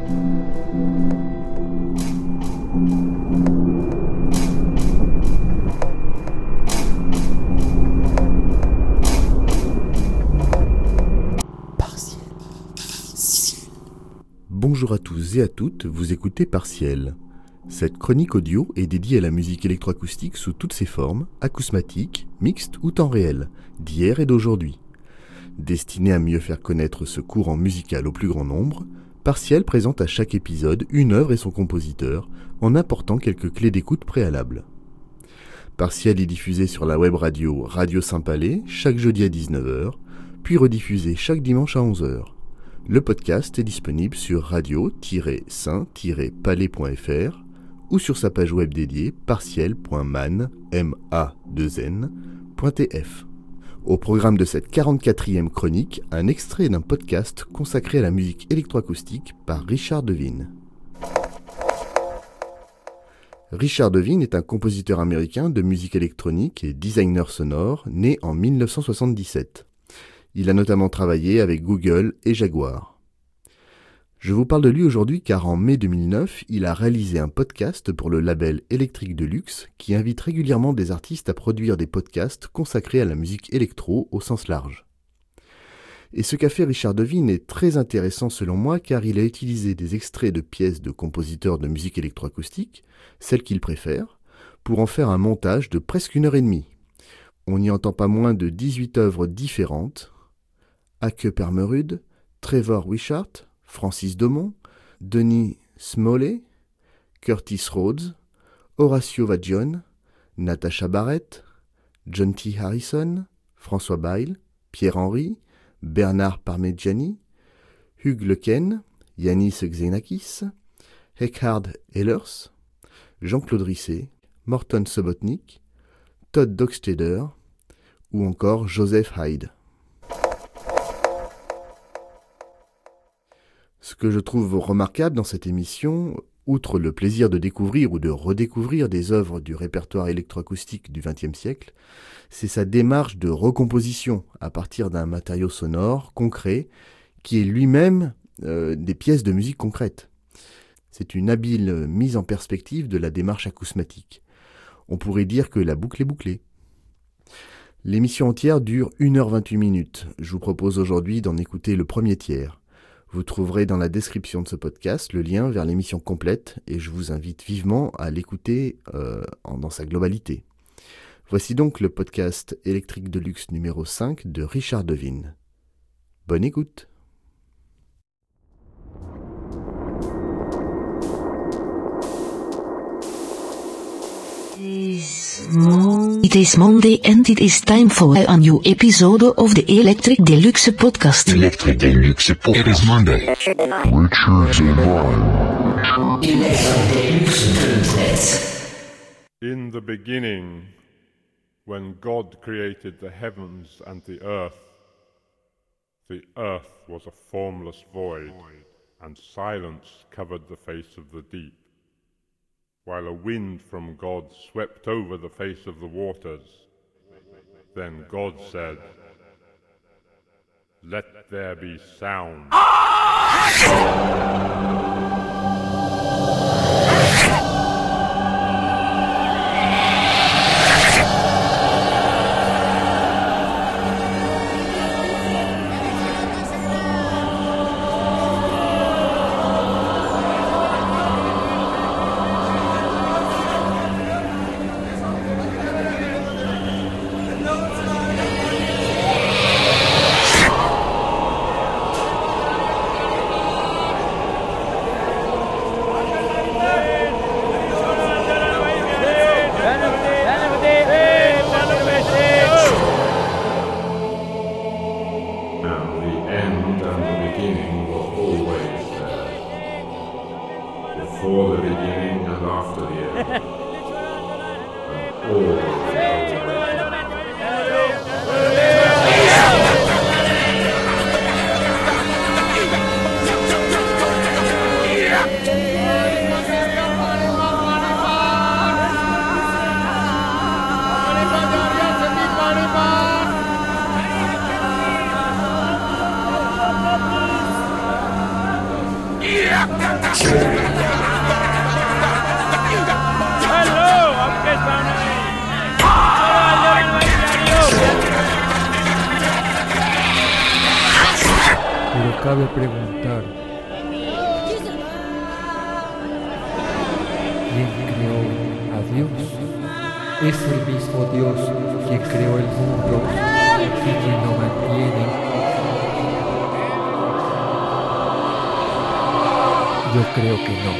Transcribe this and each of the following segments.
Bonjour à tous et à toutes, vous écoutez Partiel. Cette chronique audio est dédiée à la musique électroacoustique sous toutes ses formes, acousmatique, mixte ou temps réel, d'hier et d'aujourd'hui. Destinée à mieux faire connaître ce courant musical au plus grand nombre, Partiel présente à chaque épisode une œuvre et son compositeur, en apportant quelques clés d'écoute préalables. Partiel est diffusé sur la web radio Radio Saint-Palais chaque jeudi à 19h, puis rediffusé chaque dimanche à 11h. Le podcast est disponible sur radio-saint-palais.fr ou sur sa page web dédiée partiel.man.tf. Au programme de cette 44e chronique, un extrait d'un podcast consacré à la musique électroacoustique par Richard Devine. Richard Devine est un compositeur américain de musique électronique et designer sonore né en 1977. Il a notamment travaillé avec Google et Jaguar. Je vous parle de lui aujourd'hui car en mai 2009, il a réalisé un podcast pour le label Electric Deluxe qui invite régulièrement des artistes à produire des podcasts consacrés à la musique électro au sens large. Et ce qu'a fait Richard Devine est très intéressant selon moi car il a utilisé des extraits de pièces de compositeurs de musique électroacoustique, celles qu'il préfère, pour en faire un montage de presque 1h30. On n'y entend pas moins de 18 œuvres différentes. Ake Permerud, Trevor Wishart, Francis Domon, Denis Smalley, Curtis Rhodes, Horacio Vaggione, Natasha Barrett, John T. Harrison, François Bayle, Pierre Henry, Bernard Parmigiani, Hugues Lequesne, Yanis Xenakis, Eckhard Ehlers, Jean-Claude Risset, Morton Subotnick, Todd Dockstader ou encore Joseph Haydn. Ce que je trouve remarquable dans cette émission, outre le plaisir de découvrir ou de redécouvrir des œuvres du répertoire électroacoustique du XXe siècle, c'est sa démarche de recomposition à partir d'un matériau sonore concret qui est lui-même des pièces de musique concrètes. C'est une habile mise en perspective de la démarche acousmatique. On pourrait dire que la boucle est bouclée. L'émission entière dure 1h28 minutes. Je vous propose aujourd'hui d'en écouter le premier tiers. Vous trouverez dans la description de ce podcast le lien vers l'émission complète et je vous invite vivement à l'écouter dans sa globalité. Voici donc le podcast Electric Deluxe numéro 5 de Richard Devine. Bonne écoute! It is Monday and it is time for a new episode of the Electric Deluxe podcast. Electric Deluxe podcast. It is Monday. Richard's in mind. In the beginning, when God created the heavens and the earth was a formless void, and silence covered the face of the deep. While a wind from God swept over the face of the waters. Then God said, "Let there be sound." Before the beginning and after the end. And all Yeah! Pero cabe preguntar, ¿quién creó a Dios? Es el mismo Dios quien creó el mundo y quien lo mantiene. Yo creo que no.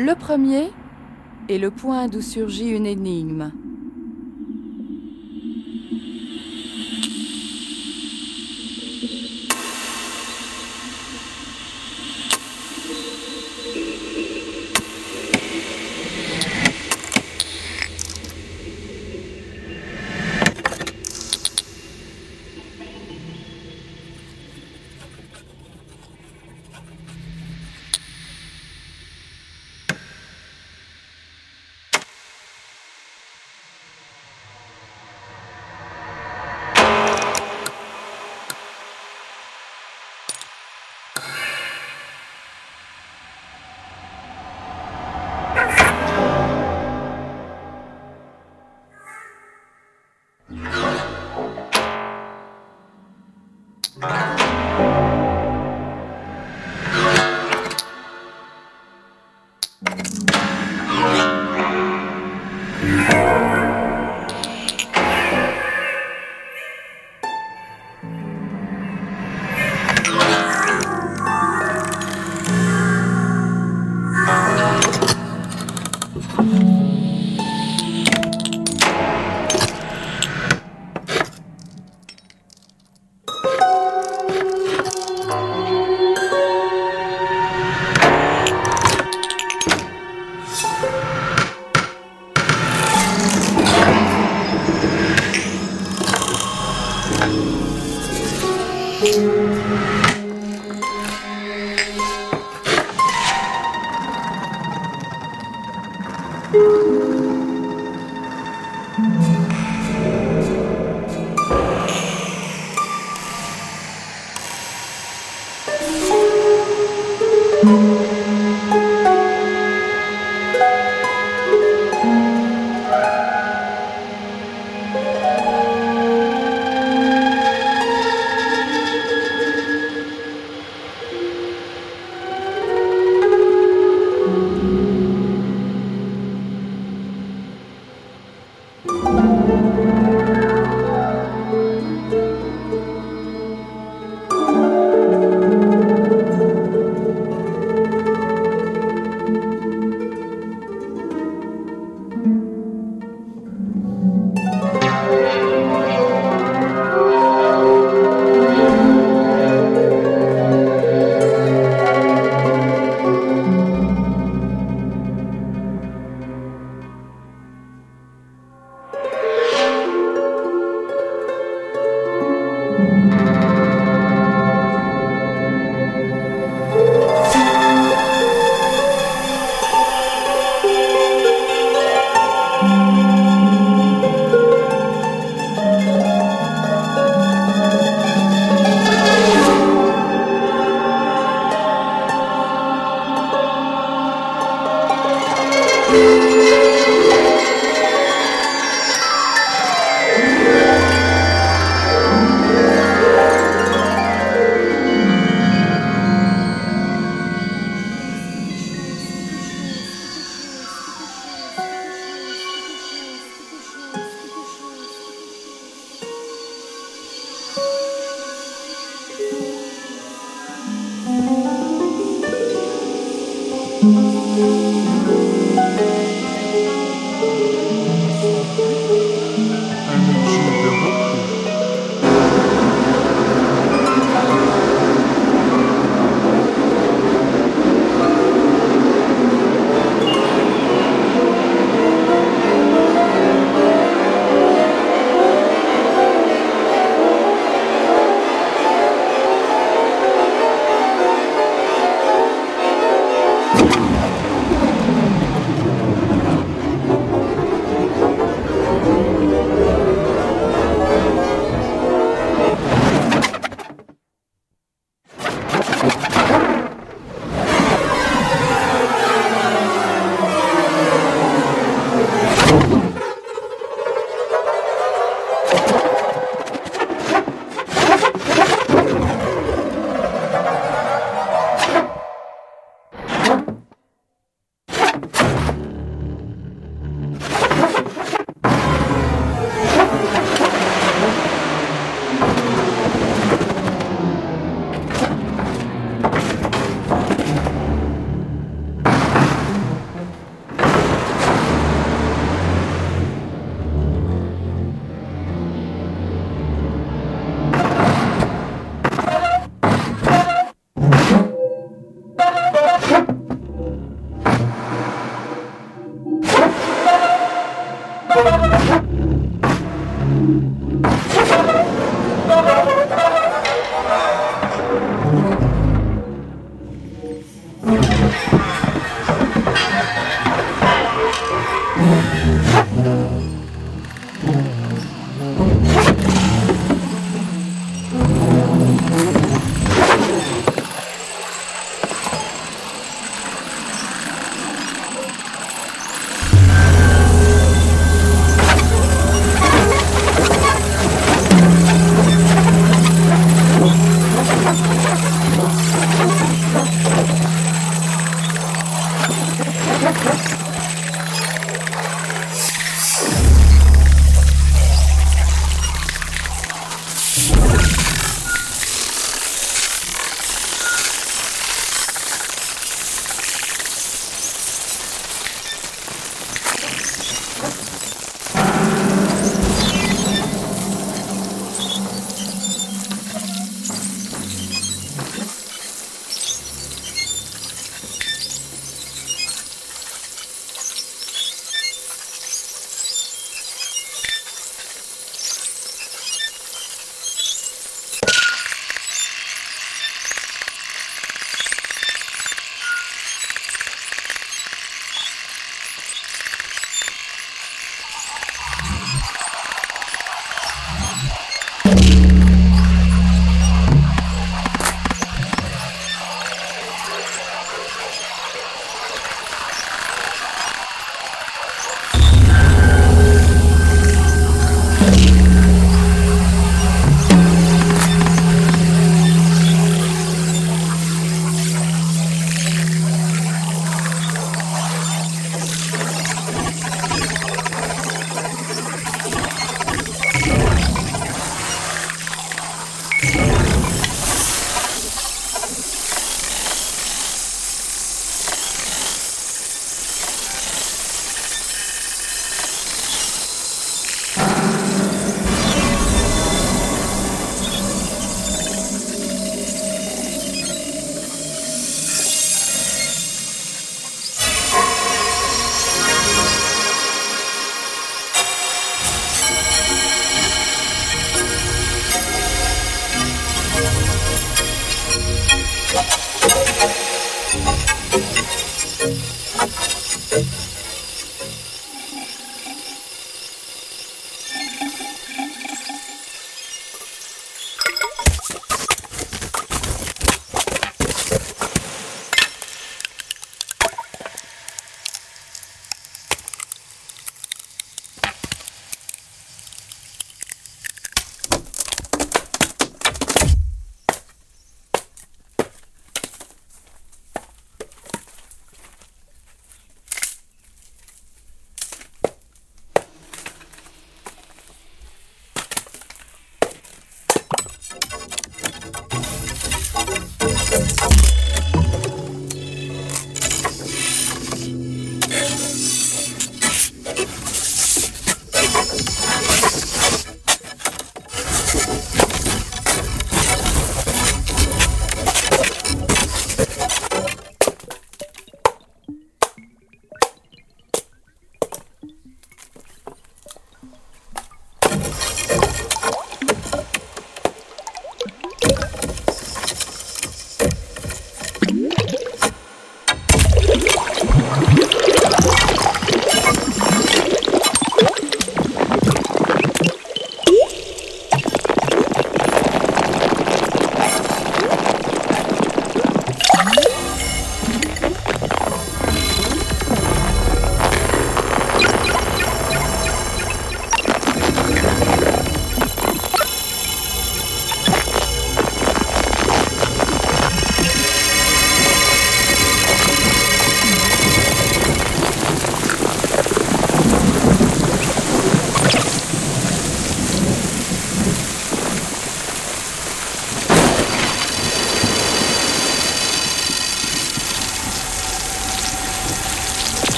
Le premier est le point d'où surgit une énigme.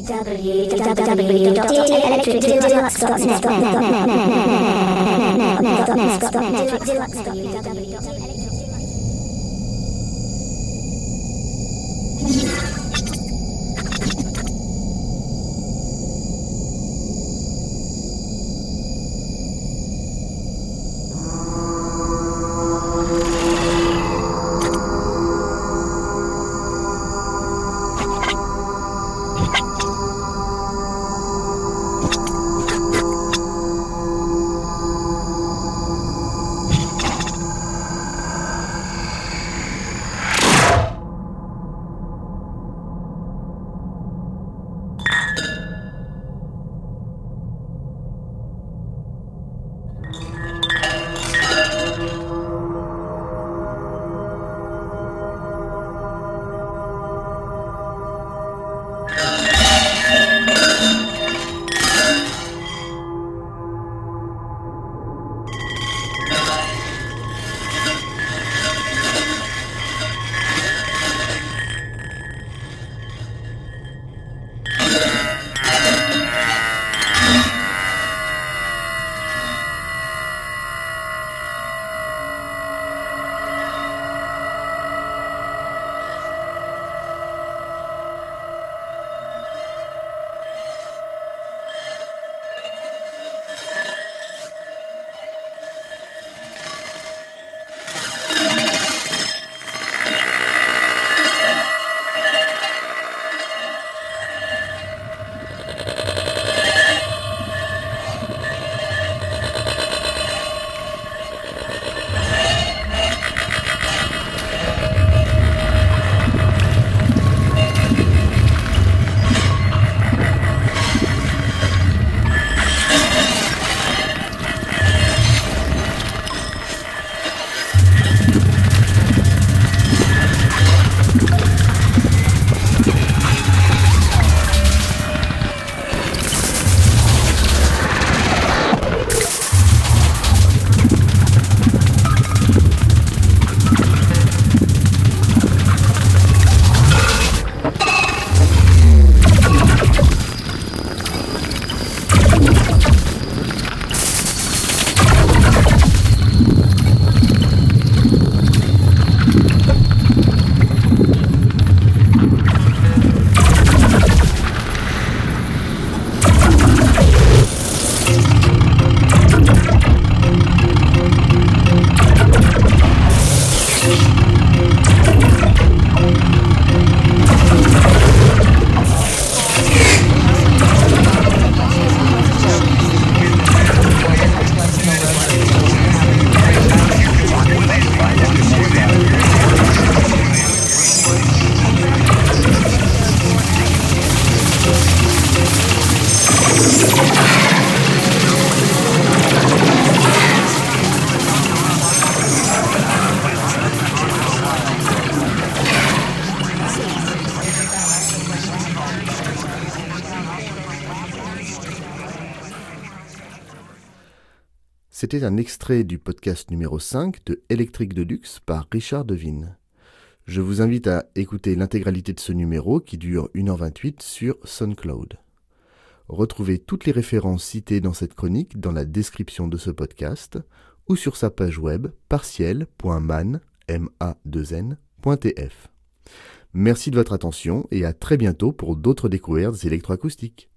C'était un extrait du podcast numéro 5 de Électrique Deluxe par Richard Devine. Je vous invite à écouter l'intégralité de ce numéro qui dure 1h28 sur SoundCloud. Retrouvez toutes les références citées dans cette chronique dans la description de ce podcast ou sur sa page web partiel.man.tf. Merci de votre attention et à très bientôt pour d'autres découvertes électroacoustiques.